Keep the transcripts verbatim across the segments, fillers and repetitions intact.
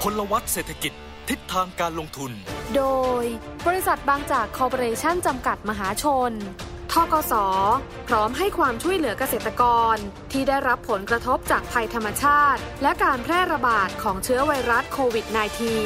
ลวัตเศรษฐกิจทิศทางการลงทุนโดยบริษัทบางจากคอร์ปอเรชั่นจำกัดมหาชนธกส.พร้อมให้ความช่วยเหลือเกษตรกรที่ได้รับผลกระทบจากภัยธรรมชาติและการแพร่ระบาดของเชื้อไวรัสโควิด สิบเก้า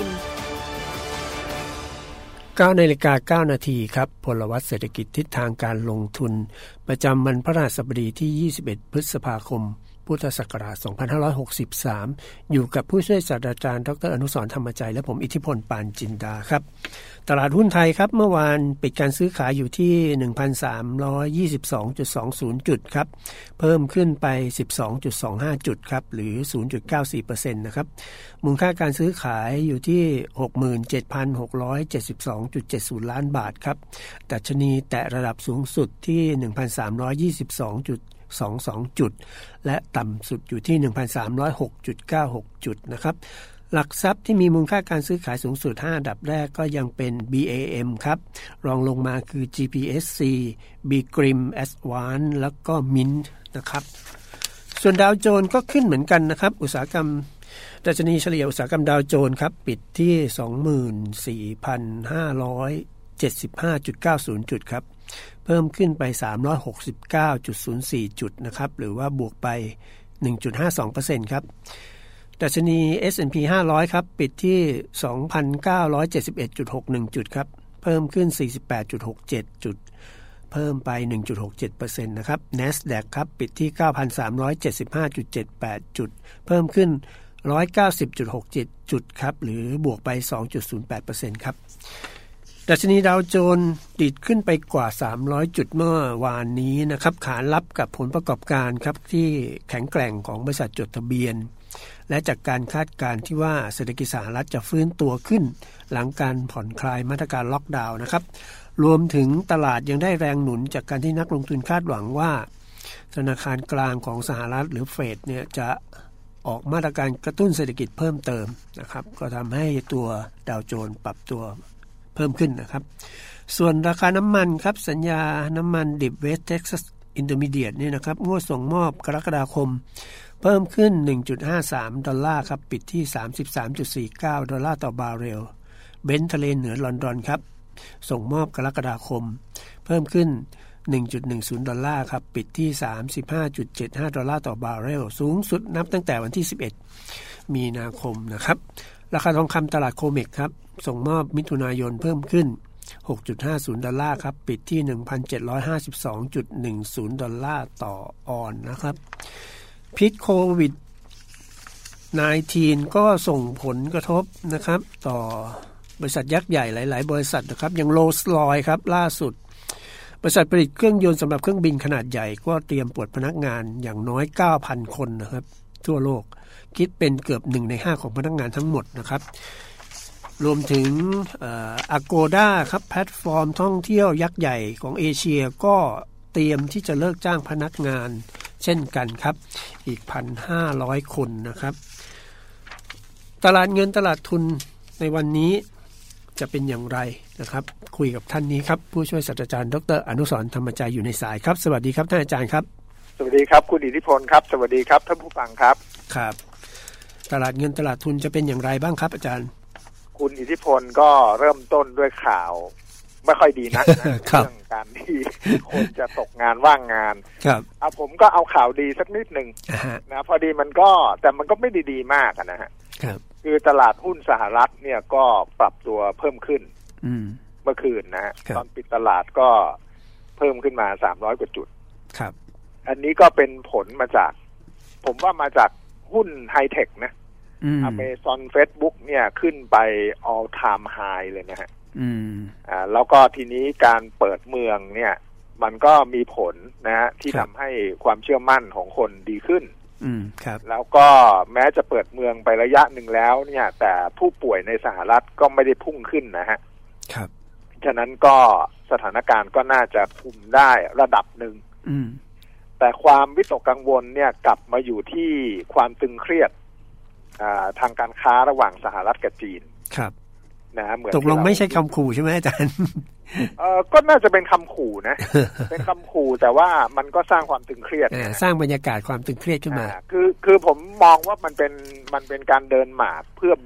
เก้านาฬิกาเก้านาทีครับพลวัตเศรษฐกิจทิศทางการลงทุนประจำวันพฤหัสบดีที่ยี่สิบเอ็ดพฤษภาคมพุทธศักราชสองพันห้าร้อยหกสิบสามอยู่กับผู้ช่วยศาสตราจารย์ดรอนุสรณ์ธรรมใจและผมอิทธิพลปานจินดาครับตลาดหุ้นไทยครับเมื่อวานปิดการซื้อขายอยู่ที่ หนึ่งพันสามร้อยยี่สิบสองจุดสองศูนย์ จุดครับเพิ่มขึ้นไป สิบสองจุดสองห้า จุดครับหรือ ศูนย์จุดเก้าสี่เปอร์เซ็นต์ นะครับมูลค่าการซื้อขายอยู่ที่ หกหมื่นเจ็ดพันหกร้อยเจ็ดสิบสองจุดเจ็ดศูนย์ ล้านบาทครับดัชนีแตะระดับสูงสุดที่ หนึ่งพันสามร้อยยี่สิบสองจุดสองสอง จุดและต่ำสุดอยู่ที่ หนึ่งพันสามร้อยหกจุดเก้าหก จุดนะครับหลักทรัพย์ที่มีมูลค่าการซื้อขายสูงสุดห้าอันดับแรกก็ยังเป็น บี เอ เอ็ม ครับรองลงมาคือ จี พี เอส ซี Bgrim Advance แล้วก็ Mint นะครับส่วนดาวโจนส์ก็ขึ้นเหมือนกันนะครับอุตสาหกรรมดัชนีเฉลี่ยอุตสาหกรรมดาวโจนส์ครับปิดที่ สองหมื่นสี่พันห้าร้อยเจ็ดสิบห้าจุดเก้าศูนย์ จุดครับเพิ่มขึ้นไป สามร้อยหกสิบเก้าจุดศูนย์สี่ จุดนะครับหรือว่าบวกไป หนึ่งจุดห้าสองเปอร์เซ็นต์ ครับดัชนี เอส แอนด์ พี ห้าร้อยครับปิดที่ สองพันเก้าร้อยเจ็ดสิบเอ็ดจุดหกหนึ่ง จุดครับเพิ่มขึ้น สี่สิบแปดจุดหกเจ็ด จุดเพิ่มไป หนึ่งจุดหกเจ็ดเปอร์เซ็นต์ นะครับ NASDAQ ครับปิดที่ เก้าพันสามร้อยเจ็ดสิบห้าจุดเจ็ดแปด จุดเพิ่มขึ้น หนึ่งร้อยเก้าสิบจุดหกเจ็ด จุดครับหรือบวกไป สองจุดศูนย์แปดเปอร์เซ็นต์ ครับดัชนีดาวโจนส์ดีดขึ้นไปกว่าสามร้อยจุดเมื่อวานนี้นะครับขานรับกับผลประกอบการครับที่แข็งแกร่งของบริษัทจดทะเบียนและจากการคาดการณ์ที่ว่าเศรษฐกิจสหรัฐจะฟื้นตัวขึ้นหลังการผ่อนคลายมาตรการล็อกดาวน์นะครับรวมถึงตลาดยังได้แรงหนุนจากการที่นักลงทุนคาดหวังว่าธนาคารกลางของสหรัฐหรือเฟดเนี่ยจะออกมาตรการกระตุ้นเศรษฐกิจเพิ่มเติมนะครับก็ทำให้ตัวดาวโจนส์ปรับตัวเพิ่มขึ้นนะครับส่วนราคาน้ำมันครับสัญญาน้ำมันดิบเวสต์เท็กซัสอินเตอร์มีเดียตเนี่ยนะครับงวดส่งมอบกรกฎาคมเพิ่มขึ้น หนึ่งจุดห้าสาม ดอลลาร์ครับปิดที่ สามสิบสามจุดสี่เก้า ดอลลาร์ต่อบาร์เรลเบนท์ทะเลเหนือลอนดอนครับส่งมอบกรกฎาคมเพิ่มขึ้น หนึ่งจุดหนึ่งศูนย์ ดอลลาร์ครับปิดที่ สามสิบห้าจุดเจ็ดห้า ดอลลาร์ต่อบาร์เรลสูงสุดนับตั้งแต่วันที่สิบเอ็ดมีนาคมนะครับราคาทองคำตลาดโคเมกครับส่งมอบมิถุนายนเพิ่มขึ้น หกจุดห้าศูนย์ ดอลลาร์ครับปิดที่ หนึ่งพันเจ็ดร้อยห้าสิบสองจุดหนึ่งศูนย์ ดอลลาร์ต่อออนซ์นะครับพิษโควิด สิบเก้า ก็ส่งผลกระทบนะครับต่อบริษัทยักษ์ใหญ่หลายๆบริษัทนะครับอย่างโรลส์รอยซ์ครับล่าสุดบริษัทผลิตเครื่องยนต์สำหรับเครื่องบินขนาดใหญ่ก็เตรียมปลดพนักงานอย่างน้อย เก้าพัน คนนะครับทั่วโลกคิดเป็นเกือบหนึ่งในห้าของพนักงานทั้งหมดนะครับรวมถึงเอ่อ Agoda ครับแพลตฟอร์มท่องเที่ยวยักษ์ใหญ่ของเอเชียก็เตรียมที่จะเลิกจ้างพนักงานเช่นกันครับอีก หนึ่งพันห้าร้อย คนนะครับตลาดเงินตลาดทุนในวันนี้จะเป็นอย่างไรนะครับคุยกับท่านนี้ครับผู้ช่วยศาสตราจารย์ดรอนุสรณ์ธรรมใจอยู่ในสายครับสวัสดีครับท่านอาจารย์ครับสวัสดีครับคุณอิทธิพลครับสวัสดีครับท่านผู้ฟังครับครับตลาดเงินตลาดทุนจะเป็นอย่างไรบ้างครับอาจารย์คุณอิทธิพลก็เริ่มต้นด้วยข่าวไม่ค่อยดีนักนะ เรื่องการที่คนจะตกงานว่างงานครับเอาผมก็เอาข่าวดีสักนิดนึงนะพอดีมันก็แต่มันก็ไม่ได้ดีมากนะฮะครับคือตลาดหุ้นสหรัฐเนี่ยก็ปรับตัวเพิ่มขึ้นเมื่อคืนนะฮะตอนปิดตลาดก็เพิ่มขึ้นมาสามร้อยกว่าจุดครับอันนี้ก็เป็นผลมาจากผมว่ามาจากหุ้นไฮเทคนะAmazon Facebook เนี่ยขึ้นไป all time high เลยนะฮะอืมอ่าแล้วก็ทีนี้การเปิดเมืองเนี่ยมันก็มีผลนะฮะที่ทำให้ความเชื่อมั่นของคนดีขึ้นอืมครับแล้วก็แม้จะเปิดเมืองไประยะหนึ่งแล้วเนี่ยแต่ผู้ป่วยในสหรัฐก็ไม่ได้พุ่งขึ้นนะฮะครับฉะนั้นก็สถานการณ์ก็น่าจะคุมได้ระดับหนึ่งอืมแต่ความวิตกกังวลเนี่ยกลับมาอยู่ที่ความตึงเครียดทางการค้าระหว่างสหรัฐกับจีนครับนะเหมือนตกลงไม่ใช่คำขู่ใช่ไหมอาจารย์เออก็น่าจะเป็นคำขู่นะ เป็นคำขู่แต่ว่ามันก็สร้างความตึงเครียดสร้างบรรยากาศความตึงเครียดขึ้นมาคือคือผมมองว่ามันเป็นมันเป็นการเดินหมากเพื่อบีบ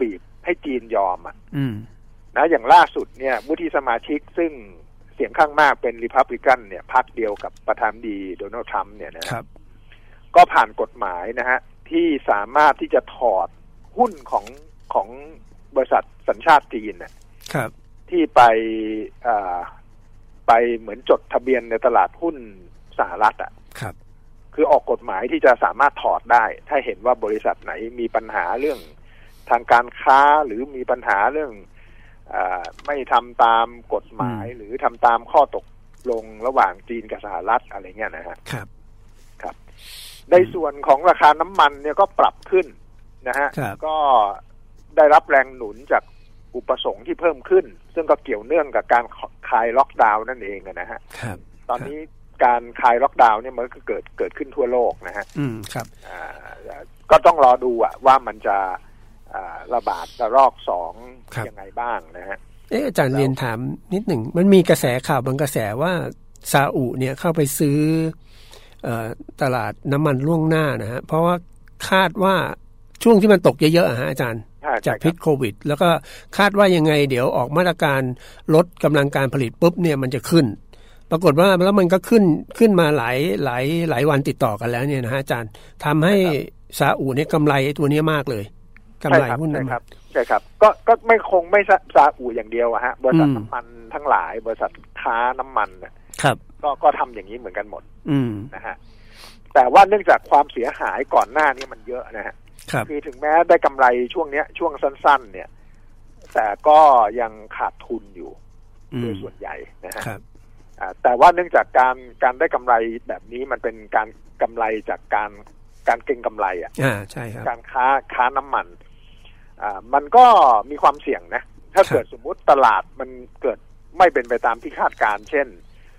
ให้จีนยอมอ่ะอืมนะอย่างล่าสุดเนี่ยวุฒิสมาชิกซึ่งเสียงข้างมากเป็นริพับลิกันเนี่ยพรรคเดียวกับประธานาธิบดีโดนัลด์ทรัมป์เนี่ยนะครับก็ผ่านกฎหมายนะฮะที่สามารถที่จะถอดหุ้นของของบริษัทสัญชาติจีนเนี่ยที่ไปอ่าไปเหมือนจดทะเบียนในตลาดหุ้นสหรัฐอ่ะครับคือออกกฎหมายที่จะสามารถถอดได้ถ้าเห็นว่าบริษัทไหนมีปัญหาเรื่องทางการค้าหรือมีปัญหาเรื่องอ่าไม่ทำตามกฎหมายหรือทำตามข้อตกลงระหว่างจีนกับสหรัฐอะไรเงี้ยนะฮะครับครับในส่วนของราคาน้ำมันเนี่ยก็ปรับขึ้นนะฮะก็ได้รับแรงหนุนจากอุปสงค์ที่เพิ่มขึ้นซึ่งก็เกี่ยวเนื่องกับการคลายล็อกดาวน์นั่นเองนะฮะตอนนี้การคลายล็อกดาวน์เนี่ยมันก็เกิดเกิดขึ้นทั่วโลกนะฮะอืมครับอ่าก็ต้องรอดูอะว่ามันจะอ่าระบาดระลอกสองยังไงบ้างนะฮะเอ๊ะอาจารย์เรียนถามนิดหนึ่งมันมีกระแสข่าวบางกระแสว่าซาอุเนี่ยเข้าไปซื้อเอ่อตลาดน้ำมันล่วงหน้านะฮะเพราะว่าคาดว่าช่วงที่มันตกเยอะๆอะฮะอาจารย์จากพิษโควิดแล้วก็คาดว่ายังไงเดี๋ยวออกมาตรการลดกำลังการผลิตปุ๊บเนี่ยมันจะขึ้นปรากฏว่าแล้วมันก็ขึ้นขึ้นมาหลายหลายหลายวันติดต่อกันแล้วเนี่ยนะฮะอาจารย์ทำให้ซาอุเนี่ยกำไรตัวนี้มากเลยกำไรหุ้นใช่ครับใช่ครับก็ก็ไม่คงไม่ซาอุอย่างเดียวอะฮะบริษัทน้ำมันทั้งหลายบริษัทค้าน้ำมันครับก็ก็ทำอย่างนี้เหมือนกันหมดอืมนะฮะแต่ว่าเนื่องจากความเสียหายก่อนหน้านี้มันเยอะนะฮะคือถึงแม้ได้กำไรช่วงเนี้ยช่วงสั้นๆเนี่ยแต่ก็ยังขาดทุนอยู่โดยส่วนใหญ่นะฮะแต่ว่าเนื่องจากการการได้กำไรแบบนี้มันเป็นการกำไรจากการการเก็งกำไรอ่ะอ่าใช่ครับการค้าค้าน้ำมันอ่ามันก็มีความเสี่ยงนะถ้าเกิดสมมุติตลาดมันเกิดไม่เป็นไปตามที่คาดการเช่น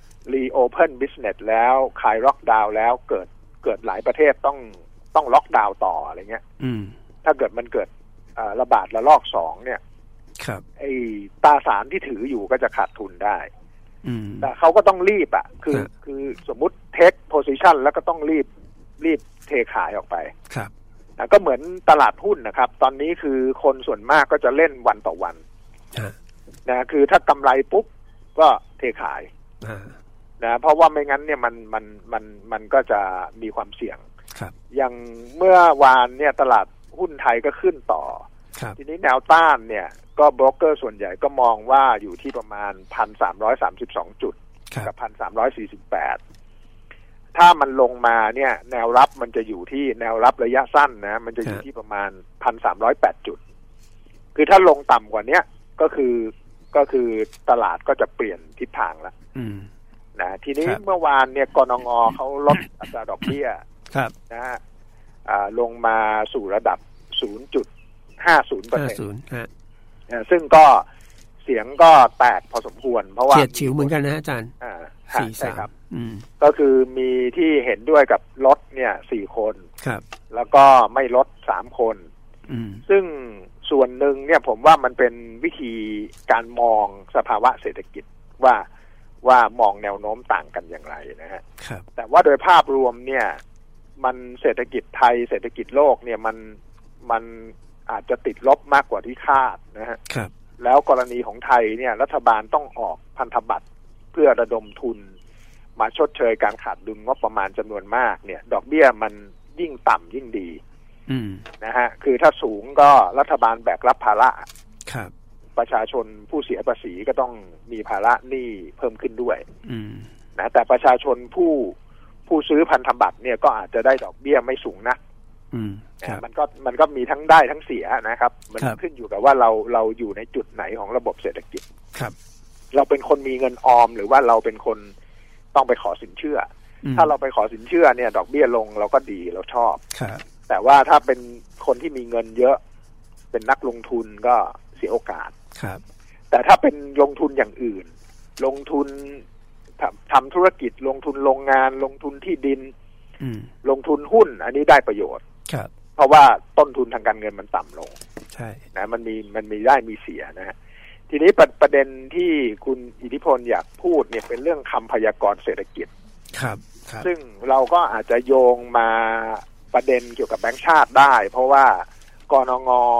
reopen business แล้วคลายล็อกดาวน์แล้วเกิดเกิดหลายประเทศต้องต้องล็อกดาวน์ต่ออะไรเงี้ยถ้าเกิดมันเกิดระบาดระลอกสองเนี่ยไอ้ตราสารที่ถืออยู่ก็จะขาดทุนได้แต่เขาก็ต้องรีบอ่ะคือคือสมมุติเทคโพซิชันแล้วก็ต้องรีบรีบเทขายออกไปครับก็เหมือนตลาดหุ้นนะครับตอนนี้คือคนส่วนมากก็จะเล่นวันต่อวันนะคือถ้ากำไรปุ๊บก็เทขายนะเพราะว่าไม่งั้นเนี่ยมันมันมันมันก็จะมีความเสี่ยงอย่างเมื่อวานเนี่ยตลาดหุ้นไทยก็ขึ้นต่อทีนี้แนวต้านเนี่ยก็โบรกเกอร์ส่วนใหญ่ก็มองว่าอยู่ที่ประมาณ หนึ่งพันสามร้อยสามสิบสอง จุดกับ หนึ่งพันสามร้อยสี่สิบแปด ถ้ามันลงมาเนี่ยแนวรับมันจะอยู่ที่แนวรับระยะสั้นนะมันจะอยู่ที่ประมาณ หนึ่งพันสามร้อยแปด จุดคือถ้าลงต่ำกว่านี้ก็คือก็คือตลาดก็จะเปลี่ยนทิศทางแล้วนะทีนี้เมื่อวานเนี่ยกนง.เขาลดอัตราดอกเบี้ยนะฮะลงมาสู่ระดับ ศูนย์จุดห้าศูนย์เปอร์เซ็นต์ ฮะซึ่งก็เสียงก็แตกพอสมควรเพราะว่าเฉียดฉิวเหมือนกันนะอาจารย์อ่าสี่สามก็คือมีที่เห็นด้วยกับลดเนี่ยสี่คนครับแล้วก็ไม่ลดสามคนซึ่งส่วนหนึ่งเนี่ยผมว่ามันเป็นวิธีการมองสภาวะเศรษฐกิจว่าว่ามองแนวโน้มต่างกันอย่างไรนะฮะแต่ว่าโดยภาพรวมเนี่ยมันเศรษฐกิจไทยเศรษฐกิจโลกเนี่ยมันมันอาจจะติดลบมากกว่าที่คาดนะฮะแล้วกรณีของไทยเนี่ยรัฐบาลต้องออกพันธบัตรเพื่อระดมทุนมาชดเชยการขาดดุลงบประมาณจำนวนมากเนี่ยดอกเบี้ยมันยิ่งต่ำยิ่งดีนะฮะคือถ้าสูงก็รัฐบาลแบกรับภาระประชาชนผู้เสียภาษีก็ต้องมีภาระหนี้เพิ่มขึ้นด้วยนะแต่ประชาชนผู้ผู้ซื้อพันธบัตรเนี่ยก็อาจจะได้ดอกเบี้ยไม่สูงนักมันก็มันก็มีทั้งได้ทั้งเสียนะครับมันขึ้นอยู่กับว่าเราเราอยู่ในจุดไหนของระบบเศรษฐกิจครับเราเป็นคนมีเงินออมหรือว่าเราเป็นคนต้องไปขอสินเชื่อถ้าเราไปขอสินเชื่อเนี่ยดอกเบี้ยลงเราก็ดีเราชอบแต่ว่าถ้าเป็นคนที่มีเงินเยอะเป็นนักลงทุนก็เสียโอกาสครับแต่ถ้าเป็นลงทุนอย่างอื่นลงทุนทำทำธุรกิจลงทุนโรงงานลงทุนที่ดินลงทุนหุ้นอันนี้ได้ประโยชน์ครับเพราะว่าต้นทุนทางการเงินมันต่ำลงใช่นะมันมีมันมีได้มีเสียนะฮะทีนี้ประประเด็นที่คุณอิทธิพลอยากพูดเนี่ยเป็นเรื่องคำพยากรณ์เศรษฐกิจครับซึ่งเราก็อาจจะโยงมาประเด็นเกี่ยวกับแบงก์ชาติได้เพราะว่ากนง.จ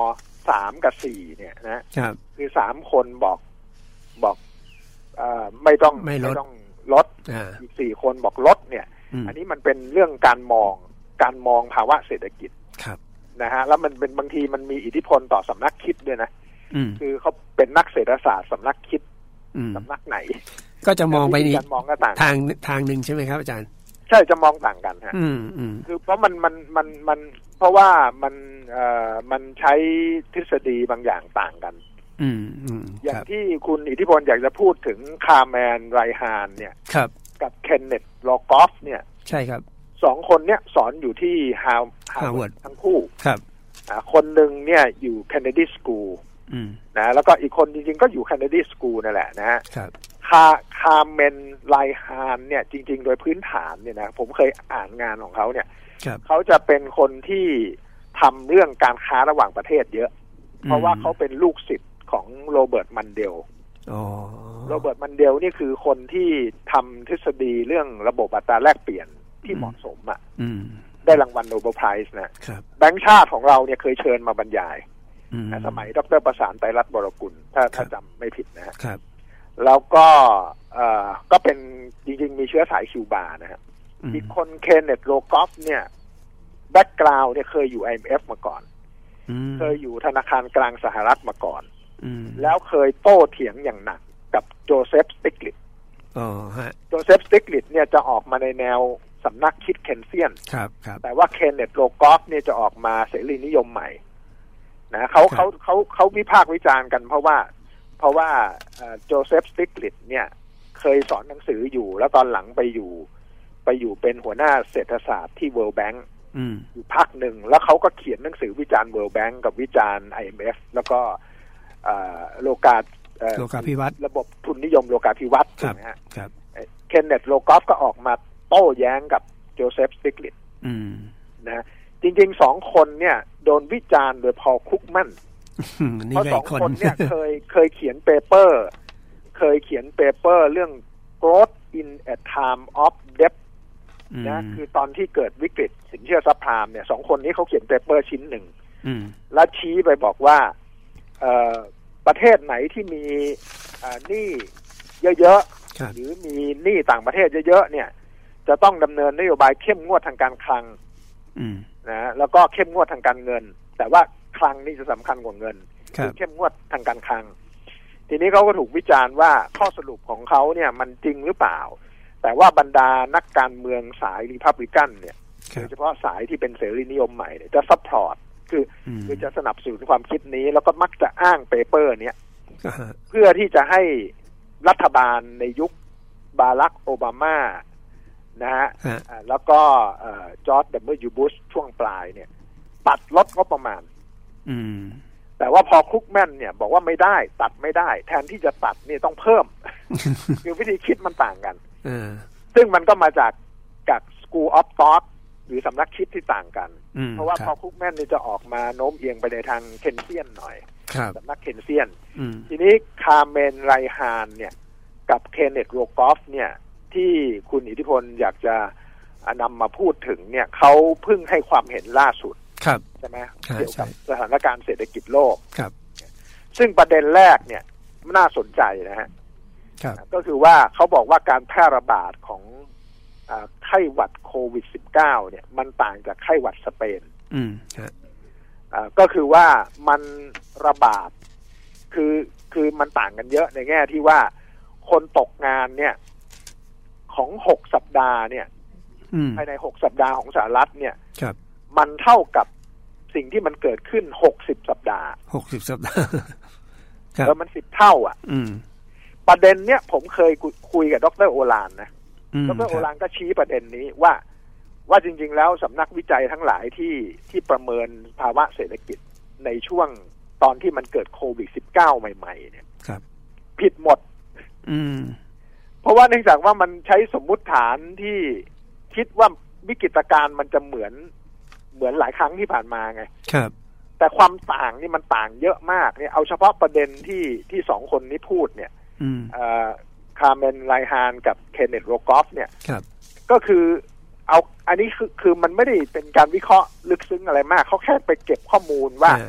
สามกับสี่เนี่ยนะครับคือสามคนบอกบอกเอ่อไม่ต้องไม่ต้องลดอีกสี่คนบอกลดเนี่ยอันนี้มันเป็นเรื่องการมองการมองภาวะเศรษฐกิจนะฮะแล้วมันเป็นบางทีมันมีอิทธิพลต่อสำนักคิดด้วยนะคือเขาเป็นนักเศรษฐศาสตร์สำนักคิดสำนักไหนก็จะมองไปนี้ทางทางหนึ่งใช่ไหมครับอาจารย์ใช่จะมองต่างกันฮะคือเพราะมันมันมันมันเพราะว่ามันเอ่อมันใช้ทฤษฎีบางอย่างต่างกันอย่างที่คุณอิทธิพลอยากจะพูดถึงคาร์แมนไรฮานเนี่ยกับเคนเนตโลกอฟเนี่ยใช่ครับสองคนเนี่ยสอนอยู่ที่ฮาวฮาวเวิร์ดทั้งคู่ครับคนหนึ่งเนี่ยอยู่เคนเนดีสคูลนะแล้วก็อีกคนจริงๆก็อยู่เคนเนดีสคูลนั่นแหละนะฮะคาคาร์เมนไลฮานเนี่ยจริงๆโดยพื้นฐานเนี่ยนะผมเคยอ่านงานของเขาเนี่ยเขาจะเป็นคนที่ทำเรื่องการค้าระหว่างประเทศเยอะเพราะว่าเขาเป็นลูกศิษย์ของโรเบิร์ตมันเดลโรเบิร์ตมันเดลนี่คือคนที่ทำทฤษฎีเรื่องระบบอัตราแลกเปลี่ยนที่เหมาะสมอ่ะได้รางวัลโนเบลไพรส์นะแบงก์ชาติของเราเนี่ยเคยเชิญมาบรรยายสมัยดร.ประสานไตรรัตน์บรกุลถ้าถ้าจำไม่ผิดนะครับแล้วก็เอ่อก็เป็นจริงๆมีเชื้อสายคิวบานะฮะอีกคนเคนเนตโลกอฟเนี่ยแบ็กกราวด์เนี่ยเคยอยู่ ไอ เอ็ม เอฟ มาก่อนเคยอยู่ธนาคารกลางสหรัฐมาก่อนแล้วเคยโต้เถียงอย่างหนักกับโจเซฟสติกลิตโจเซฟสติกลิตเนี่ยจะออกมาในแนวสำนักคิดเคนเซียนแต่ว่าเคนเนตโลกอฟเนี่ยจะออกมาเสรีนิยมใหม่นะเขาเขาเขาเขาวิพากษ์วิจารณ์กันเพราะว่าเพราะว่าโจเซฟสติกลิตเนี่ยเคยสอนหนังสืออยู่แล้วตอนหลังไปอยู่ไปอยู่เป็นหัวหน้าเศรษฐศาสตร์ที่ World Bank อยู่พักหนึ่งแล้วเขาก็เขียนหนังสือวิจารณ์ World Bank กับวิจารณ์ ไอ เอ็ม เอฟ แล้วก็โลกาโลกาภิวัตน์ระบบทุนนิยมโลกาภิวัตน์ถูกไหมฮะเคนเนตโลกอฟก็ออกมาโต้แย้งกับโจเซฟสติกลิตนะจริงๆสองคนเนี่ยโดนวิจารณ์โดยพอล คุกแมนเพราะสองคนเนี่ยเคยเคยเขียนเปเปอร์เคยเขียนเปเปอร์เรื่อง growth in a time of debt นะคือตอนที่เกิดวิกฤตสินเชื่อซับไพรม์เนี่ยสองคนนี้เขาเขียนเปเปอร์ชิ้นหนึ่งแล้วชี้ไปบอกว่าประเทศไหนที่มีหนี้เยอะๆหรือมีหนี้ต่างประเทศเยอะๆเนี่ยจะต้องดำเนินนโยบายเข้มงวดทางการคลังนะแล้วก็เข้มงวดทางการเงินแต่ว่าคลังนี่จะสำคัญกว่าเงินคือเข้มงวดทางการคลังทีนี้เขาก็ถูกวิจารณ์ว่าข้อสรุปของเขาเนี่ยมันจริงหรือเปล่าแต่ว่าบรรดานักการเมืองสายรีพับลิกันเนี่ยโดยเฉพาะสายที่เป็นเสรีนิยมใหม่เนี่ยจะซัพพอร์ตคือคือจะสนับสนุนความคิดนี้แล้วก็มักจะอ้างเปเปอร์เนี้ยเพื่อที่จะให้รัฐบาลในยุคบารักโอบามานะฮะแล้วก็จอร์จ ดับเบิลยู บุชช่วงปลายเนี่ยตัดลดงบประมาณแต่ว่าพอคุกแมนเนี่ยบอกว่าไม่ได้ตัดไม่ได้แทนที่จะตัดนี่ต้องเพิ่ม คือวิธีคิดมันต่างกันซึ่งมันก็มาจากจาก School of Thought หรือสำนักคิดที่ต่างกันเพราะว่าพอคุกแมนนี่จะออกมาโน้มเอียงไปในทางเคนเซียนหน่อยสำนักเคนเซียนทีนี้คาร์เมนไรฮานเนี่ยกับเคนเนตโรกอฟเนี่ยที่คุณอิทธิพลอยากจะนำมาพูดถึงเนี่ยเขาเพิ่งให้ความเห็นล่าสุดใช่ไหมเกี่ยวกับสถานการณ์เศรษฐกิจโลกซึ่งประเด็นแรกเนี่ยน่าสนใจนะฮะก็คือว่าเขาบอกว่าการแพร่ระบาดของไข้หวัดโควิด สิบเก้า เนี่ยมันต่างจากไข้หวัดสเปนก็คือว่ามันระบาดคือคือมันต่างกันเยอะในแง่ที่ว่าคนตกงานเนี่ยของหกสัปดาห์เนี่ยภายในหกสัปดาห์ของสหรัฐเนี่ยมันเท่ากับสิ่งที่มันเกิดขึ้นหกสิบสัปดาห์หกสิบสัปดาห์แล้วมันสิบเท่าอ่ะประเด็นเนี้ยผมเคยคุยกับดร.โอฬารนะดร.โอฬารก็ชี้ประเด็นนี้ว่าว่าจริงๆแล้วสำนักวิจัยทั้งหลายที่ที่ประเมินภาวะเศรษฐกิจในช่วงตอนที่มันเกิดโควิด สิบเก้า ใหม่ๆเนี่ยผิดหมดเพราะว่าเนื่องจากว่ามันใช้สมมุติฐานที่คิดว่าวิกฤตการณ์มันจะเหมือนเหมือนหลายครั้งที่ผ่านมาไงครับแต่ความต่างนี่มันต่างเยอะมากเนี่ยเอาเฉพาะประเด็นที่ที่สองคนนี้พูดเนี่ยคาร์เมนไรฮานกับเคนเนตโรกอฟเนี่ยก็คือเอาอันนี้คือคือมันไม่ได้เป็นการวิเคราะห์ลึกซึ้งอะไรมากเขาแค่ไปเก็บข้อมูลว่า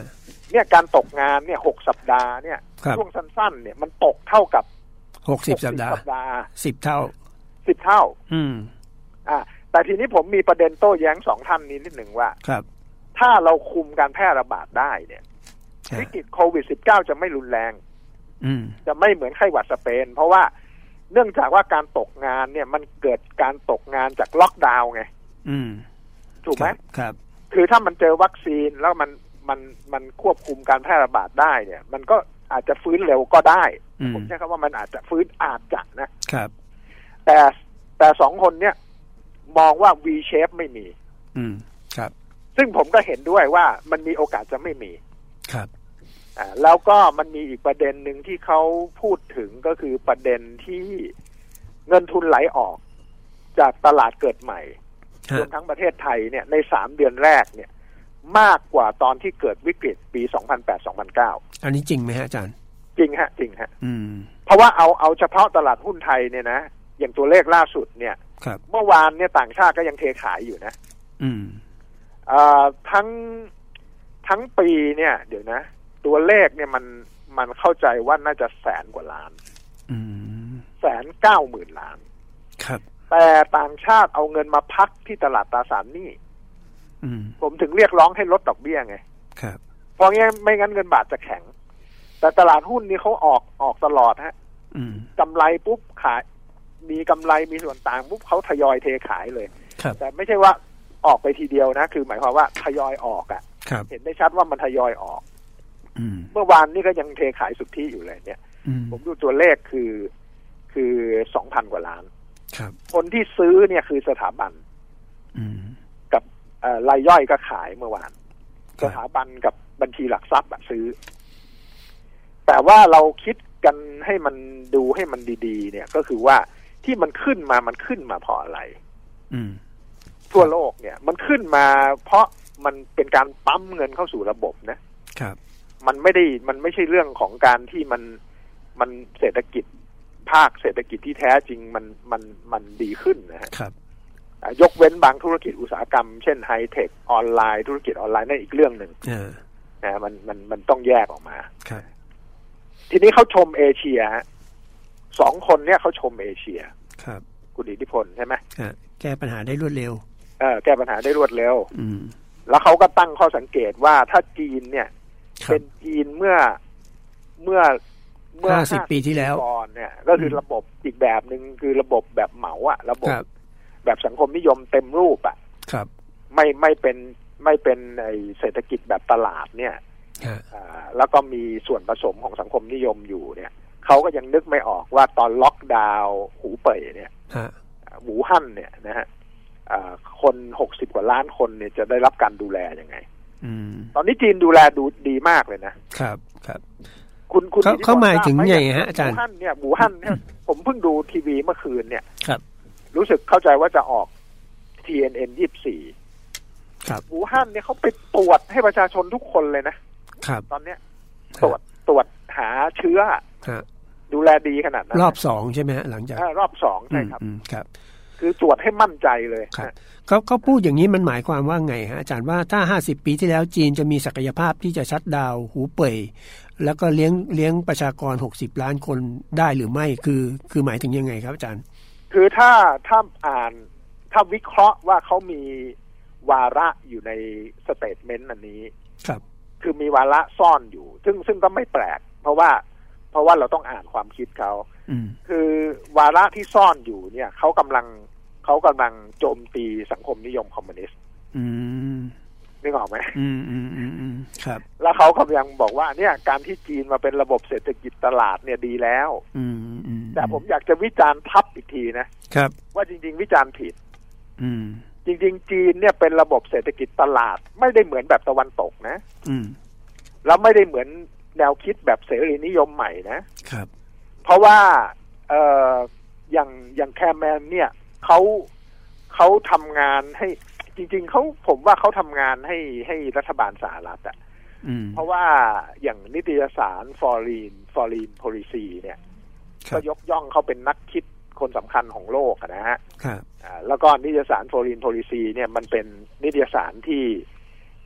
เนี่ยการตกงานเนี่ยหกสัปดาห์เนี่ยช่วงสั้นๆเนี่ยมันตกเท่ากับหกสิบสัปดาห์สิบเท่าสิบเท่าอืมอ่าแต่ทีนี้ผมมีประเด็นโต้แย้งสองท่านนี้นิดหนึ่งว่าครับถ้าเราคุมการแพร่ระบาดได้เนี่ยวิกฤตโควิด สิบเก้า จะไม่รุนแรงจะไม่เหมือนไข้หวัดสเปนเพราะว่าเนื่องจากว่าการตกงานเนี่ยมันเกิดการตกงานจากล็อกดาวน์ไงถูกไหมครับคือถ้ามันเจอวัคซีนแล้วมันมันมันควบคุมการแพร่ระบาดได้เนี่ยมันก็อาจจะฟื้นเร็วก็ได้ผมใช้คำว่ามันอาจจะฟื้นอาจจะนะครับแต่แต่สองคนเนี่ยมองว่า V shape ไม่มีอืมครับซึ่งผมก็เห็นด้วยว่ามันมีโอกาสจะไม่มีครับอ่าแล้วก็มันมีอีกประเด็นหนึ่งที่เขาพูดถึงก็คือประเด็นที่เงินทุนไหลออกจากตลาดเกิดใหม่รวมทั้งประเทศไทยเนี่ยในสามเดือนแรกเนี่ยมากกว่าตอนที่เกิดวิกฤตปี สองพันแปด สองพันเก้าอันนี้จริงไหมฮะอาจารย์จริงฮะจริงฮะอืมเพราะว่าเอาเอาเฉพาะตลาดหุ้นไทยเนี่ยนะอย่างตัวเลขล่าสุดเนี่ยเมื่อวานเนี่ยต่างชาติก็ยังเทขายอยู่นะอืมอ่าทั้งทั้งปีเนี่ยเดี๋ยวนะตัวเลขเนี่ยมันมันเข้าใจว่าน่าจะแสนกว่าล้านแสนเก้าหมื่นล้านครับแต่ต่างชาติเอาเงินมาพักที่ตลาดตราสารหนี้ผมถึงเรียกร้องให้ลดดอกเบี้ยไงครับเพราะงี้ไม่งั้นเงินบาทจะแข็งแต่ตลาดหุ้นนี่เขาออกออกตลอดฮะกำไรปุ๊บขายมีกำไรมีส่วนต่างปุ๊บเขาทยอยเทขายเลยแต่ไม่ใช่ว่าออกไปทีเดียวนะคือหมายความว่าทยอยออกอ่ะเห็นได้ชัดว่ามันทยอยออกเมื่อวานนี้ก็ยังเทขายสุทธิอยู่เลยเนี่ยผมดูตัวเลขคือคือสองพันกว่าล้านคนที่ซื้อเนี่ยคือสถาบันกับรายย่อยก็ขายเมื่อวานสถาบันกับบัญชีหลักทรัพย์ซื้อแต่ว่าเราคิดกันให้มันดูให้มันดีๆเนี่ยก็คือว่าที่มันขึ้นมามันขึ้นมาเพราะอะไรทั่วโลกเนี่ยมันขึ้นมาเพราะมันเป็นการปั๊มเงินเข้าสู่ระบบนะครับมันไม่ได้มันไม่ใช่เรื่องของการที่มันมันเศรษฐกิจภาคเศรษฐกิจที่แท้จริงมันมันมันดีขึ้นนะฮะครับยกเว้นบางธุรกิจอุตสาหกรรมเช่นไฮเทคออนไลน์ธุรกิจออนไลน์นั่นอีกเรื่องหนึ่งนะมันมันมันต้องแยกออกมาครับทีนี้เขาชมเอเชียฮะสองคนเนี่ยเขาชมเอเชียครับคุณอิทธิพลใช่ไหมแก้ปัญหาได้รวดเร็วเออแก้ปัญหาได้รวดเร็วอืมแล้วเขาก็ตั้งข้อสังเกตว่าถ้าจีนเนี่ยเป็นจีนเมื่อเมื่อเมื่อห้าสิบปีที่แล้วก่อนเนี่ยก็คือระบบอีกแบบนึงคือระบบแบบเหมาอะระบบแบบสังคมนิยมเต็มรูปอะครับไม่ไม่เป็นไม่เป็นไอเศรษฐกิจแบบตลาดเนี่ยอ่าแล้วก็มีส่วนผสมของสังคมนิยมอยู่เนี่ยเขาก็ยังนึกไม่ออกว่าตอนล็อกดาวน์หูเป่ยเนี่ยหูฮั่นเนี่ยนะฮะคนหกสิบกว่าล้านคนเนี่ยจะได้รับการดูแลยังไงตอนนี้จีนดูแลดูดีมากเลยนะครับครับคุณคุณเขาหมายถึงไงฮะอาจารย์หูฮั่นเนี่ยหูฮั่นเนี่ยผมเพิ่งดูทีวีเมื่อคืนเนี่ยครับรู้สึกเข้าใจว่าจะออก ที เอ็น เอ็น ยี่สิบสี่ครับหูฮั่นเนี่ยเขาไปตรวจให้ประชาชนทุกคนเลยนะครับตอนเนี้ยตรวจตรวจหาเชื้อดูแลดีขนาดนั้นรอบสองใช่ไหมฮะหลังจากรอบสองใช่ครับครับคือตรวจให้มั่นใจเลยครับเขาเขาพูดอย่างนี้มันหมายความว่าไงฮะอาจารย์ว่าถ้าห้าสิบปีที่แล้วจีนจะมีศักยภาพที่จะชัตดาวน์หูเป่ยแล้วก็เลี้ยงเลี้ยงประชากรหกสิบล้านคนได้หรือไม่คือคือหมายถึงยังไงครับอาจารย์คือถ้าถ้าอ่านถ้าวิเคราะห์ว่าเขามีวาระอยู่ในสเตทเมนต์อันนี้ครับคือมีวาระซ่อนอยู่ซึ่งซึ่งก็ไม่แปลกเพราะว่าเพราะว่าเราต้องอ่านความคิดเขาคือวาระที่ซ่อนอยู่เนี่ยเขากำลังเขากำลังโจมตีสังคมนิยมคอมมิวนิสต์นึกออกไหมอืมอืมอืมอืมครับแล้วเขากำลังบอกว่าเนี่ยการที่จีนมาเป็นระบบเศรษฐกิจตลาดเนี่ยดีแล้วอืมอืมแต่ผมอยากจะวิจารณ์ทับอีกทีนะครับว่าจริงๆวิจารณ์ผิดอืมจริงๆจีนเนี่ยเป็นระบบเศรษฐกิจตลาดไม่ได้เหมือนแบบตะวันตกนะอืมแล้วไม่ได้เหมือนแนวคิดแบบเสรีนิยมใหม่นะครับเพราะว่าเอ่ออย่างอย่างแคร์แมนเนี่ยเขาเขาทำงานให้จริงๆเขาผมว่าเขาทำงานให้ให้รัฐบาลสหรัฐอ่ะเพราะว่าอย่างนิตยสาร Foreign Foreign Policy เนี่ยก็ยกย่องเขาเป็นนักคิดคนสำคัญของโลกนะฮะแล้วก็นิตยสาร Foreign Policy เนี่ยมันเป็นนิตยสารที่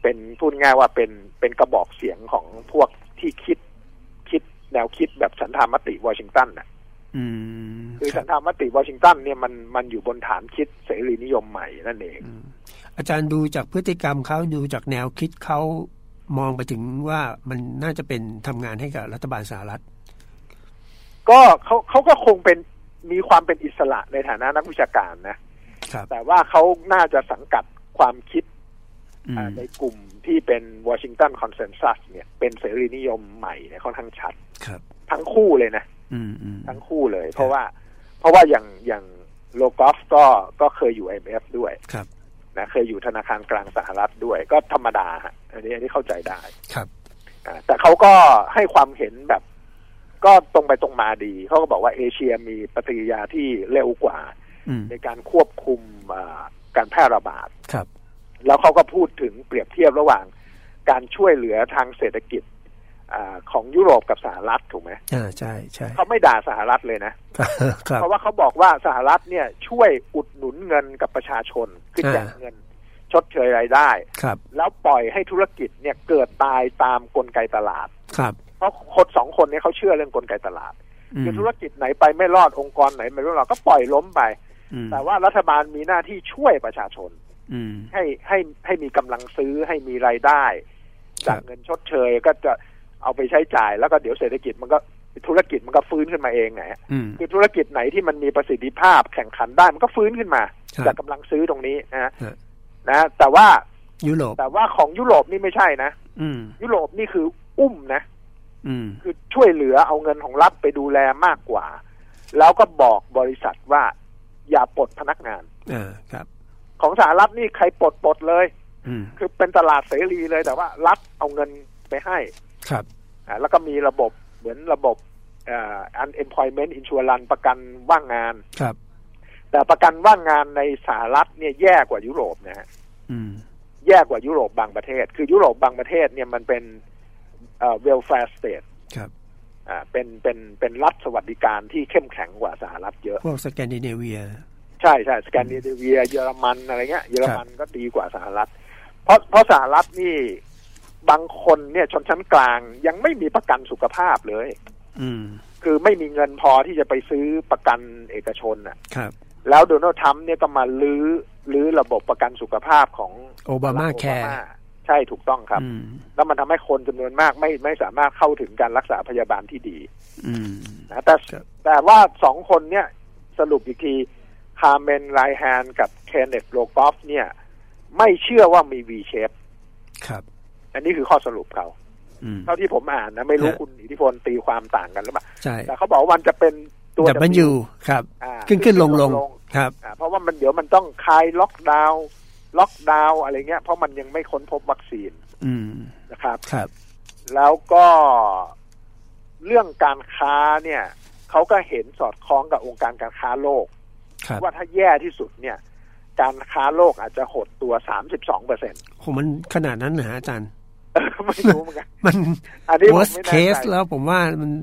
เป็นพูดง่ายว่าเป็นเป็นกระบอกเสียงของพวกที่คิดคิดแนวคิดแบบฉันทามติวอชิงตันน่ะคือฉันทามติวอชิงตันเนี่ยมันมันอยู่บนฐานคิดเสรีนิยมใหม่นั่นเองอาจารย์ดูจากพฤติกรรมเขาดูจากแนวคิดเขามองไปถึงว่ามันน่าจะเป็นทำงานให้กับรัฐบาลสหรัฐก็เขาเขาก็คงเป็นมีความเป็นอิสระในฐานะนักวิชาการนะแต่ว่าเขาน่าจะสังกัดความคิดในกลุ่มที่เป็นวอชิงตันคอนเซนแซสเนี่ยเป็นเสรีนิยมใหม่เนี่ยค่อนข้างชัดทั้งคู่เลยนะทั้งคู่เลยเพราะว่าเพราะว่าอย่างอย่างโลกอฟก็ก็เคยอยู่ ไอ เอ็ม เอฟ ด้วยนะเคยอยู่ธนาคารกลางสหรัฐด้วยก็ธรรมดาฮะอันนี้อันนี้เข้าใจได้ครับแต่เขาก็ให้ความเห็นแบบก็ตรงไปตรงมาดีเขาก็บอกว่าเอเชียมีปฏิกิริยาที่เร็วกว่าในการควบคุมการแพร่ระบาดครับแล้วเขาก็พูดถึงเปรียบเทียบระหว่างการช่วยเหลือทางเศรษฐกิจของยุโรปกับสหรัฐถูกไหมอ่าใช่ใช่เขาไม่ด่าสหรัฐเลยนะเพราะว่าเขาบอกว่าสหรัฐเนี่ยช่วยอุดหนุนเงินกับประชาชนคือแจกเงินชดเชยรายได้แล้วปล่อยให้ธุรกิจเนี่ยเกิดตายตามกลไกตลาดครับเพราะคนสองคนนี้เขาเชื่อเรื่องกลไกตลาดคือธุรกิจไหนไปไม่รอดองค์กรไหนไม่รอดก็ปล่อยล้มไปแต่ว่ารัฐบาลมีหน้าที่ช่วยประชาชนให้ให้ให้มีกำลังซื้อให้มีรายได้จากเงินชดเชยก็จะเอาไปใช้จ่ายแล้วก็เดี๋ยวเศรษฐกิจมันก็ธุรกิจมันก็ฟื้นขึ้นมาเองไงคือธุรกิจไหนที่มันมีประสิทธิภาพแข่งขันได้มันก็ฟื้นขึ้นมาจากกำลังซื้อตรงนี้นะนะแต่ว่ายุโรปแต่ว่าของยุโรปนี่ไม่ใช่นะยุโรปนี่คืออุ้มนะคือช่วยเหลือเอาเงินของรัฐไปดูแลมากกว่าแล้วก็บอกบริษัทว่าอย่าปลดพนักงานอ่าครับของสหรัฐนี่ใครปลดปลดเลยคือเป็นตลาดเสรีเลยแต่ว่ารัฐเอาเงินไปให้ครับอ่าแล้วก็มีระบบเหมือนระบบอ่า unemployment insurance ประกันว่างงานครับแต่ประกันว่างงานในสหรัฐเนี่ยแย่กว่ายุโรปนะฮะแย่กว่ายุโรปบางประเทศคือยุโรปบางประเทศเนี่ยมันเป็นเอ่อ welfare state ครับอ่าเป็นเป็นเป็นรัฐสวัสดิการที่เข้มแข็งกว่าสหรัฐเยอะพวกสแกนดิเนเวียใช่ใช่สแกนดิเนเวียเยอรมันอะไรเงี้ยเยอรมันก็ดีกว่าสหรัฐเพราะเพราะสหรัฐนี่บางคนเนี่ยชนชั้นกลางยังไม่มีประกันสุขภาพเลยอืมคือไม่มีเงินพอที่จะไปซื้อประกันเอกชนน่ะครับแล้วโดนัลด์ทรัมป์เนี่ยก็มาลื้อลื้อระบบประกันสุขภาพของโอบามาแคร์ใช่ถูกต้องครับแล้วมันทำให้คนจำนวนมากไม่ไม่สามารถเข้าถึงการรักษาพยาบาลที่ดีนะแต่แต่ว่าสองคนเนี่ยสรุปอีกทีคาร์เมนไรแฮนกับเคนเนธโลกอฟเนี่ยไม่เชื่อว่ามี V shape ครับอันนี้คือข้อสรุปเขาเท่าที่ผมอ่านนะไม่รู้คุณอิทธิพลตีความต่างกันหรือเปล่าใช่แต่เขาบอกว่ามันจะเป็นตัว W ครับขึ้นขึ้นลงลงครับเพราะว่ามันเดี๋ยวมันต้องคลายล็อกดาวน์ล็อกดาวน์อะไรเงี้ยเพราะมันยังไม่ค้นพบวัคซีนนะครับครับแล้วก็เรื่องการค้าเนี่ยเขาก็เห็นสอดคล้องกับองค์การการค้าโลกว่าถ้าแย่ที่สุดเนี่ยการค้าโลกอาจจะหดตัว สามสิบสองเปอร์เซ็นต์โหมันขนาดนั้นเหรออาจารย์ไม่รู้เหมือนกันมันอันนี้ worst case แล้วผมว่ามัน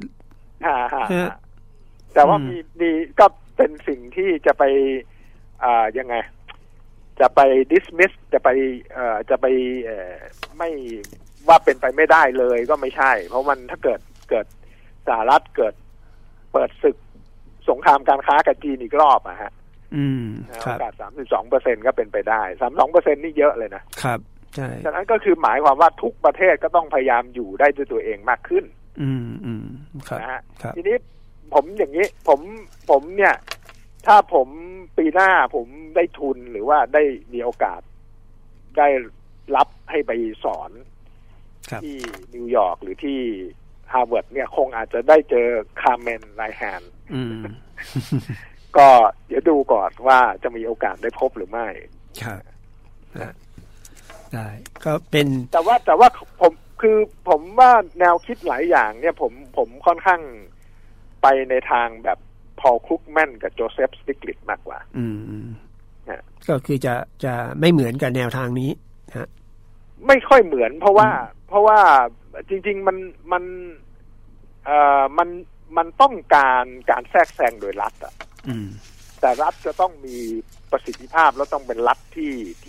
แต่ว่ามีมีก็เป็นสิ่งที่จะไปอ่ายังไงจะไป dismiss จะไปเอ่อจะไปเอ่อไม่ว่าเป็นไปไม่ได้เลยก็ไม่ใช่เพราะมันถ้าเกิดเกิดสหรัฐเกิดเปิดศึกสงครามการค้ากับจีนอีกรอบอะฮะอืมโอกาส สามสิบสองเปอร์เซ็นต์ ก็เป็นไปได้ สามสิบสองเปอร์เซ็นต์ นี่เยอะเลยนะครับใช่ฉะนั้นก็คือหมายความว่าทุกประเทศก็ต้องพยายามอยู่ได้ด้วยตัวเองมากขึ้นอืมอืมครับนะฮะทีนี้ผมอย่างนี้ผมผมเนี่ยถ้าผมปีหน้าผมได้ทุนหรือว่าได้มีโอกาสได้รับให้ไปสอนที่นิวยอร์กหรือที่ฮาร์วาร์ดเนี่ยคงอาจจะได้เจอคาร์เมนไรแฮนก็เดี๋ยวดูก่อนว่าจะมีโอกาสได้พบหรือไม่ครับได้ก็เป็นแต่ว่าแต่ว่าผมคือผมว่าแนวคิดหลายอย่างเนี่ยผมผมค่อนข้างไปในทางแบบพอล ครุกแมนกับโจเซฟ สติกลิตมากกว่าอืมก็คือจะจะไม่เหมือนกับแนวทางนี้ฮะไม่ค่อยเหมือนเพราะว่าเพราะว่าจริงๆมันมันเอ่อมันมันต้องการการแทรกแซงโดยรัฐอ่ะแต่รัฐจะต้องมีประสิทธิภาพแล้วต้องเป็นรัฐที่ที่ที่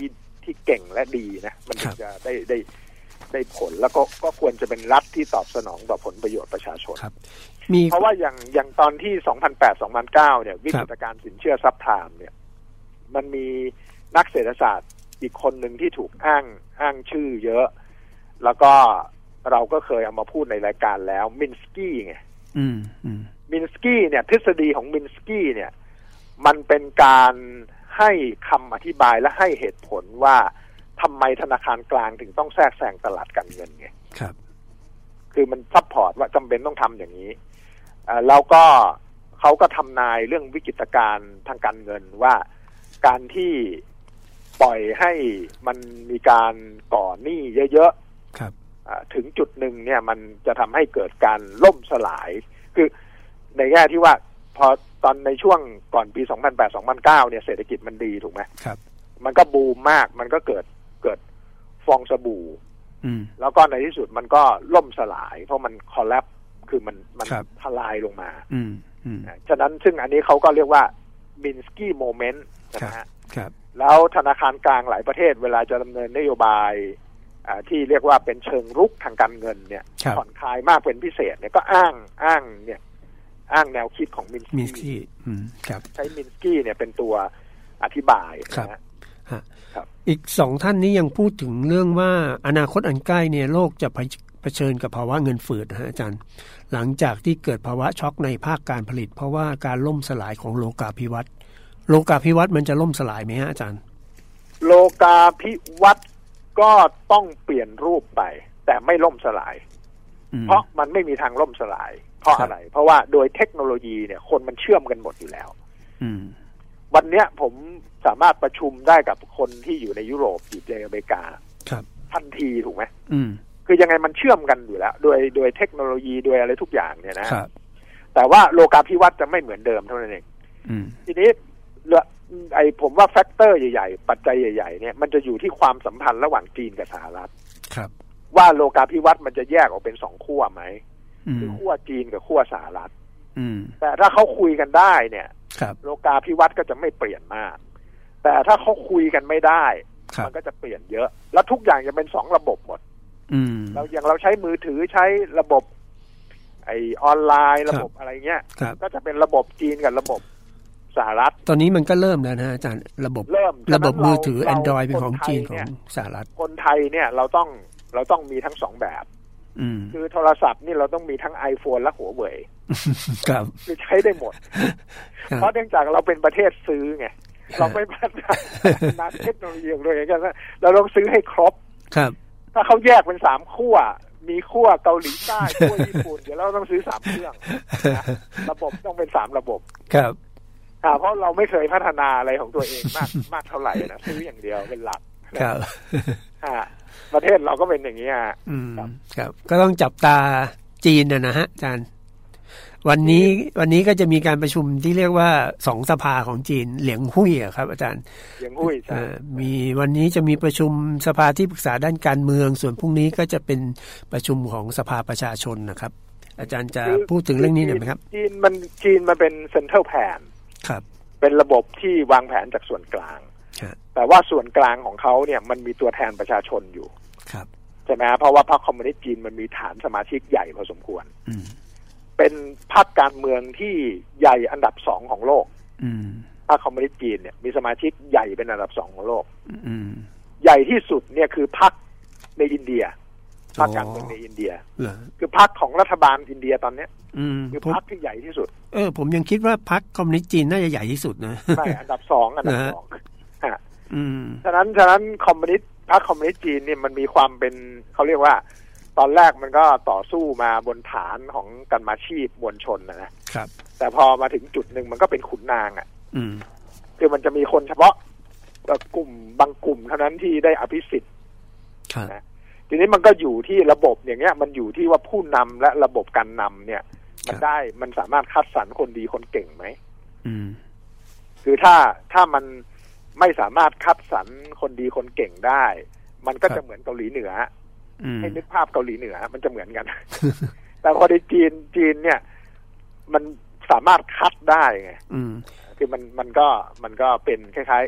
ที่เก่งและดีนะมันจะได้ได้ได้ผลแล้วก็ก็ควรจะเป็นรัฐที่ตอบสนองต่อผลประโยชน์ประชาชนเพราะว่าอย่างอย่างตอนที่ สองพันแปด สองพันเก้า เนี่ยวิกฤตการณ์สินเชื่อซับไพรม์เนี่ยมันมีนักเศรษฐศาสตร์อีกคนหนึ่งที่ถูกอ้างอ้างชื่อเยอะแล้วก็เราก็เคยเอามาพูดในรายการแล้วมินสกี้ไงมินสกี้เนี่ยทฤษฎีของมินสกี้เนี่ยมันเป็นการให้คำอธิบายและให้เหตุผลว่าทำไมธนาคารกลางถึงต้องแทรกแซงตลาดการเงินไงครับคือมันซัพพอร์ตว่าจำเป็นต้องทำอย่างนี้แล้วก็เขาก็ทำนายเรื่องวิกฤตการณ์ทางการเงินว่าการที่ปล่อยให้มันมีการก่อหนี้เยอะๆถึงจุดหนึ่งเนี่ยมันจะทำให้เกิดการล่มสลายคือในแง่ที่ว่าพอตอนในช่วงก่อนปี สองพันแปด สองพันเก้า เนี่ยเศรษฐกิจมันดีถูกไหมครับมันก็บูมมากมันก็เกิดเกิดฟองสบู่แล้วก็ในที่สุดมันก็ล่มสลายเพราะมันคอลแลปคือมันมันทลายลงมาฉะนั้นซึ่งอันนี้เขาก็เรียกว่ามินสกี้โมเมนต์นะฮะแล้วธนาคารกลางหลายประเทศเวลาจะดำเนินนโยบายที่เรียกว่าเป็นเชิงรุกทางการเงินเนี่ยผ่อนคลายมากเป็นพิเศษเนี่ยก็อ้างอ้างเนี่ยอ้างแนวคิดของมินสกี้ใช้มินสกี้เนี่ยเป็นตัวอธิบายนะอีกสองท่านนี้ยังพูดถึงเรื่องว่าอนาคตอันใกล้เนี่ยโลกจะเผชิญกับภาวะเงินฝืดนะฮะอาจารย์หลังจากที่เกิดภาวะช็อกในภาคการผลิตเพราะว่าการล่มสลายของโลกาภิวัตน์โลกาภิวัตน์มันจะล่มสลายไหมฮะอาจารย์โลกาภิวัตน์ก็ต้องเปลี่ยนรูปไปแต่ไม่ล่มสลายเพราะมันไม่มีทางล่มสลายเพราะอะไรเพราะว่าโดยเทคโนโลยีเนี่ยคนมันเชื่อมกันหมดอยู่แล้ววันเนี้ยผมสามารถประชุมได้กับคนที่อยู่ในยุโรปอยู่ในอเมริกาทันทีถูกไหมคือยังไงมันเชื่อมกันอยู่แล้วโดยโดยเทคโนโลยีโดยอะไรทุกอย่างเนี่ยนะแต่ว่าโลกาภิวัตน์จะไม่เหมือนเดิมเท่านั้นเองทีนี้ไอผมว่าแฟกเตอร์ใหญ่ๆปัจจัยใหญ่ๆเนี่ยมันจะอยู่ที่ความสัมพันธ์ระหว่างจีนกับสหรัฐว่าโลกาภิวัตน์มันจะแยกออกเป็นสองขั้วไหมคือขั้วจีนกับขั้วสหรัฐแต่ถ้าเขาคุยกันได้เนี่ยโลกาภิวัตน์ก็จะไม่เปลี่ยนมากแต่ถ้าเขาคุยกันไม่ได้มันก็จะเปลี่ยนเยอะแล้วทุกอย่างจะเป็นสองระบบหมดเราอย่างเราใช้มือถือใช้ระบบไอออนไลน์ระบบอะไรเงี้ยก็จะเป็นระบบจีนกับระบบสหรัฐตอนนี้มันก็เริ่มแล้วนะอาจารย์ระบบระบบมือถือ Android เป็นของจีนของสหรัฐคนไทยเนี่ยเราต้องเราต้องมีทั้งสองแบบคือโทรศัพท์นี่เราต้องมีทั้ง iPhone และหัวเว่ยคือใช้ได้หมดเพราะเนื่องจากเราเป็นประเทศซื้อไงเราไม่พัฒนาเทคโนโลยีของตัวเองกันเราต้องซื้อให้ครบครับถ้าเขาแยกเป็นสามขั้วมีขั้วเกาหลีใต้ขั้วญี่ปุ่นเดี๋ยวเราต้องซื้อสามเครื่องระบบต้องเป็นสามระบบครับเพราะเราไม่เคยพัฒนาอะไรของตัวเองมากมากเท่าไหร่นะซื้ออย่างเดียวเป็นหลักครับประเทศเราก็เป็นอย่างนี้อ่ะครับก็ต้องจับตาจีนนะนะฮะอาจารย์วันนี้วันนี้ก็จะมีการประชุมที่เรียกว่าสองสภาของจีนเหลียงหุ้ยอ่ะครับอาจารย์เหลียงหุ้ยใช่มีวันนี้จะมีประชุมสภาที่ปรึกษาด้านการเมืองส่วนพรุ่งนี้ก็จะเป็นประชุมของสภาประชาชนนะครับอาจารย์จะพูดถึงเรื่องนี้หน่อยไหมครับจีนมันจีนมันเป็นเซ็นทรัลแพลนครับเป็นระบบที่วางแผนจากส่วนกลางแต่ว่าส่วนกลางของเขาเนี่ยมันมีตัวแทนประชาชนอยู่ครับใช่ไหมเพราะว่าพรรคคอมมิวนิสต์จีนมันมีฐานสมาชิกใหญ่พอสมควรเป็นพรรคการเมืองที่ใหญ่อันดับสองของโลกพรรคคอมมิวนิสต์จีนเนี่ยมีสมาชิกใหญ่เป็นอันดับสองของโลกใหญ่ที่สุดเนี่ยคือพรรคในอินเดียพรรคการเมืองในอินเดียคือพรรคของรัฐบาลอินเดียตอนเนี้ยคือพรรคที่ใหญ่ที่สุดเออผมยังคิดว่าพรรคคอมมิวนิสต์จีนน่าจะใหญ่ที่สุดนะใช่อันดับสองอันดับสองฮะฉะนั้นฉะนั้นคอมมิวนิสต์พรรคคอมมิวนิสต์จีนเนี่ยมันมีความเป็นเขาเรียกว่าตอนแรกมันก็ต่อสู้มาบนฐานของการมาชีพมวลชนนะครับแต่พอมาถึงจุดหนึ่งมันก็เป็นขุนนางอ่ะคือมันจะมีคนเฉพาะกลุ่มบางกลุ่มเท่านั้นที่ได้อภิสิทธิ์นะทีนี้มันก็อยู่ที่ระบบอย่างเงี้ยมันอยู่ที่ว่าผู้นำและระบบการนำเนี่ยมันได้มันสามารถคัดสรรคนดีคนเก่งไหมคือถ้าถ้ามันไม่สามารถคัดสรรคนดีคนเก่งได้มันก็จะเหมือนเกาหลีเหนือให้นึกภาพเกาหลีเหนือมันจะเหมือนกัน แต่พอในจีนจีนเนี่ยมันสามารถคัดได้ไงคือมันมันก็มันก็เป็นคล้ายๆ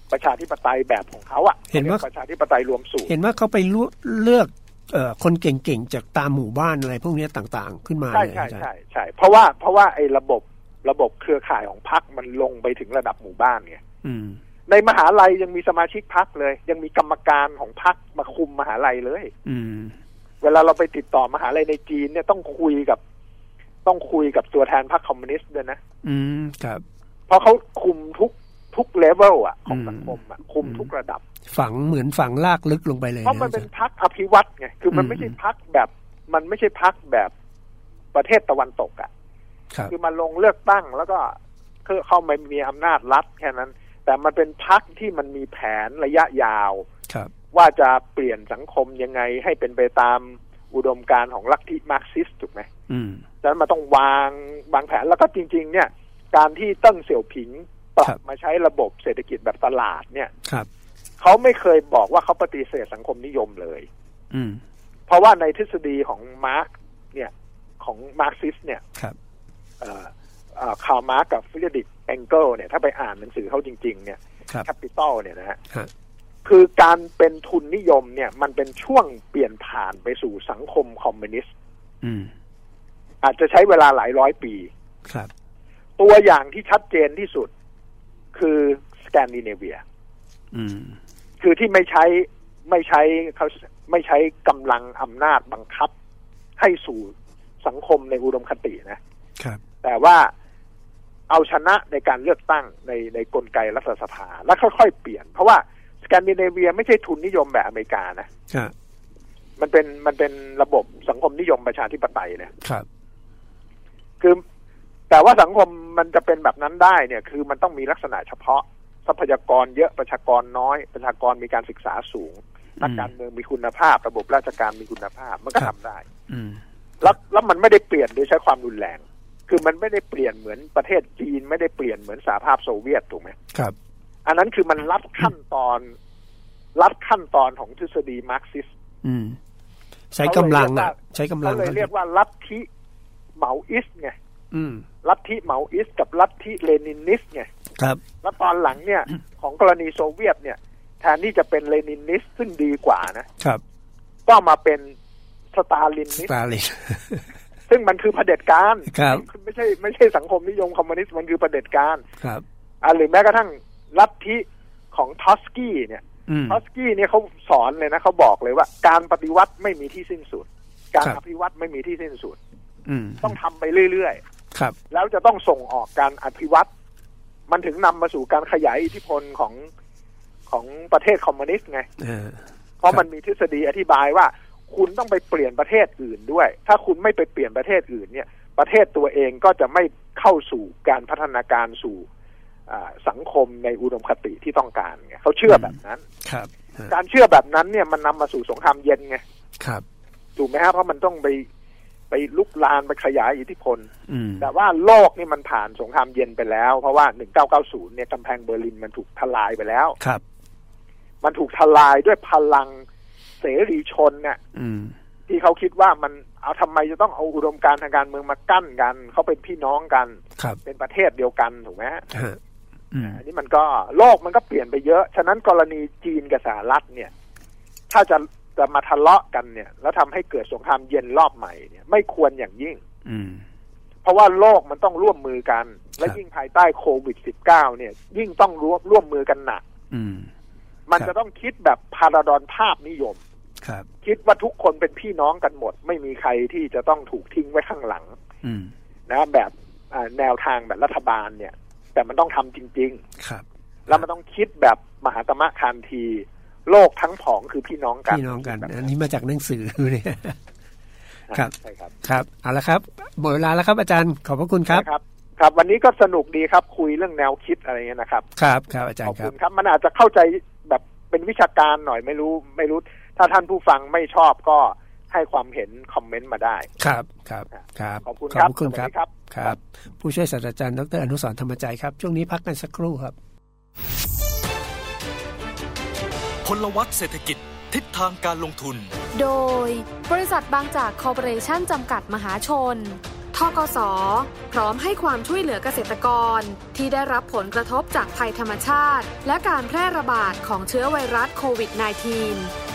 ประชาธิปไตยแบบของเขาอ่ะเห็นว่าประชาธิปไตยรวมสูตรเห็นว่าเขาไปเลือกเอ่อคนเก่งๆจากตามหมู่บ้านอะไรพวกนี้ต่างๆขึ้นมาใช่ใช่ใช่ใช่เพราะว่าเพราะว่าไอ้ระบบระบบเครือข่ายของพรรคมันลงไปถึงระดับหมู่บ้านไงในมหาลัยยังมีสมาชิกพรรคเลยยังมีกรรมการของพรรคมาคุมมหาลัยเลยเวลาเราไปติดต่อมหาลัยในจีนเนี่ยต้องคุยกับต้องคุยกับตัวแทนพรรคคอมมิวนิสต์ด้วยนะอืมครับเพราะเขาคุมทุกทุกเลเวลอ่ะของสังคมอ่ะคุมทุกระดับฝังเหมือนฝังลากลึกลงไปเลยเพราะมันเป็นพรรคอภิวัตน์ไงคือมันไม่ใช่พรรคแบบมันไม่ใช่พรรคแบบประเทศตะวันตกอ่ะคือมันลงเลือกตั้งแล้วก็คือเข้ามามีอำนาจรัฐแค่นั้นแต่มันเป็นพรรคที่มันมีแผนระยะยาวว่าจะเปลี่ยนสังคมยังไงให้เป็นไปตามอุดมการณ์ของลัทธิมาร์กซิสต์ถูกไหมฉะนั้นมันต้องวางวางแผนแล้วก็จริงๆเนี่ยการที่เติ้งเสี่ยวผิงปรับมาใช้ระบบเศรษฐกิจแบบตลาดเนี่ยเขาไม่เคยบอกว่าเขาปฏิเสธสังคมนิยมเลยเพราะว่าในทฤษฎีของมาร์กเนี่ยของมาร์กซิสเนี่ยคาร์ลมาร์กกับฟิลดิกแองเกิลเนี่ยถ้าไปอ่านหนังสือเขาจริงๆเนี่ยแคปิตอลเนี่ยนะฮะคือการเป็นทุนนิยมเนี่ยมันเป็นช่วงเปลี่ยนผ่านไปสู่สังคมคอมมิวนิสต์อาจจะใช้เวลาหลายร้อยปีตัวอย่างที่ชัดเจนที่สุดคือสแกนดิเนเวียคือที่ไม่ใช้ไม่ใช้เขาไม่ใช้กำลังอำนาจบังคับให้สู่สังคมในอุดมคตินะแต่ว่าเอาชนะในการเลือกตั้งในในกลไกรัฐสภาแล้วค่อยๆเปลี่ยนเพราะว่าสแกนดิเนเวียไม่ใช่ทุนนิยมแบบอเมริกานะมันเป็นมันเป็นระบบสังคมนิยมประชาธิปไตยเนี่ยคือแต่ว่าสังคมมันจะเป็นแบบนั้นได้เนี่ยคือมันต้องมีลักษณะเฉพาะทรัพยากรเยอะประชากรน้อยประชากรมีการศึกษาสูงนักการเมืองมีคุณภาพระบบราชการมีคุณภาพมันก็ทำได้แล้วแล้วมันไม่ได้เปลี่ยนโดยใช้ความรุนแรงคือมันไม่ได้เปลี่ยนเหมือนประเทศจีนไม่ได้เปลี่ยนเหมือนสหภาพโซเวียตถูกไหมครับอันนั้นคือมันลัดขั้นตอนลัดขั้นตอนของทฤษฎีมาร์กซิสใช้กำลังอ่ะใช้กำลังเขาเลยเรียกว่าลัทธิเหมาอิสไงลัทธิเหมาอิสกับลัทธิเลนินิสไงครับแล้วตอนหลังเนี่ยของกรณีโซเวียตเนี่ยแทนที่จะเป็นเลนินิสซึ่งดีกว่านะครับก็มาเป็นสตาลินนิสสตาลินซึ่งมันคือเผด็จการครับไม่ใช่ไม่ใช่สังคมนิยมคอมมิวนิสต์มันคือเผด็จการครับอ่าหรือแม้กระทั่งลัทธิของทอสกี้เนี่ยทอสกี้เนี่ยเขาสอนเลยนะเขาบอกเลยว่าการปฏิวัติไม่มีที่สิ้นสุดการอภิวัตไม่มีที่สิ้นสุดต้องทำไปเรื่อยๆครับแล้วจะต้องส่งออกการอภิวัตมันถึงนำมาสู่การขยายอิทธิพลของของประเทศคอมมิวนิสต์ไงเพราะมันมีทฤษฎีอธิบายว่าคุณต้องไปเปลี่ยนประเทศอื่นด้วยถ้าคุณไม่ไปเปลี่ยนประเทศอื่นเนี่ยประเทศตัวเองก็จะไม่เข้าสู่การพัฒนาการสู่สังคมในอุดมคติที่ต้องการไงเขาเชื่อแบบนั้นครับการเชื่อแบบนั้นเนี่ยมันนำมาสู่สงครามเย็นไงครับถูกไหมฮะเพราะมันต้องไปไปลุกลานไปขยายอิทธิพลแต่ว่าโลกนี่มันผ่านสงครามเย็นไปแล้วเพราะว่าหนึ่งเก้าเก้าศูนย์เนี่ยกำแพงเบอร์ลินมันถูกทลายไปแล้วครับมันถูกทลายด้วยพลังเสรีชนเนี่ยที่เขาคิดว่ามันเอาทำไมจะต้องเอาอุดมการณ์ทางการเมืองมากั้นกันเขาเป็นพี่น้องกันเป็นประเทศเดียวกันถูกไหมอันนี้มันก็โลกมันก็เปลี่ยนไปเยอะฉะนั้นกรณีจีนกับสหรัฐเนี่ยถ้าจะจะมาทะเลาะกันเนี่ยแล้วทำให้เกิดสงครามเย็นรอบใหม่เนี่ยไม่ควรอย่างยิ่งเพราะว่าโลกมันต้องร่วมมือกันและยิ่งภายใต้โควิด สิบเก้า เนี่ยยิ่งต้องร่วมร่วมมือกันหนักมันจะต้องคิดแบบพาราดอนภาพนิยมคิดว่าทุกคนเป็นพี่น้องกันหมดไม่มีใครที่จะต้องถูกทิ้งไว้ข้างหลังนะแบบแนวทางแบบรัฐบาลเนี่ยแต่มันต้องทำจริงๆแล้วมันต้องคิดแบบมหาตมะคานธีโลกทั้งผองคือพี่น้องกันพี่น้องกันอันนี้มาจากหนังสือเนี่ยครับใช่ครับครับเอาละครับหมดเวลาแล้วครับอาจารย์ขอบพระคุณครับครับครับวันนี้ก็สนุกดีครับคุยเรื่องแนวคิดอะไรเงี้ยนะครับครับครับอาจารย์ขอบคุณครับมันอาจจะเข้าใจแบบเป็นวิชาการหน่อยไม่รู้ไม่รู้ถ้าท่านผู้ฟังไม่ชอบก็ให้ความเห็นคอมเมนต์มาได้ครับครับครับขอบคุณครับขอบคุณครับครับผู้ช่วยศาสตราจารย์ดรอนุสรณ์ธรรมใจครับช่วงนี้พักกันสักครู่ครับพลวัตเศรษฐกิจทิศทางการลงทุนโดยบริษัทบางจากคอร์ปอเรชั่นจำกัดมหาชนโธกส.พร้อมให้ความช่วยเหลือเกษตรกรที่ได้รับผลกระทบจากภัยธรรมชาติและการแพร่ระบาดของเชื้อไวรัสโควิด สิบเก้า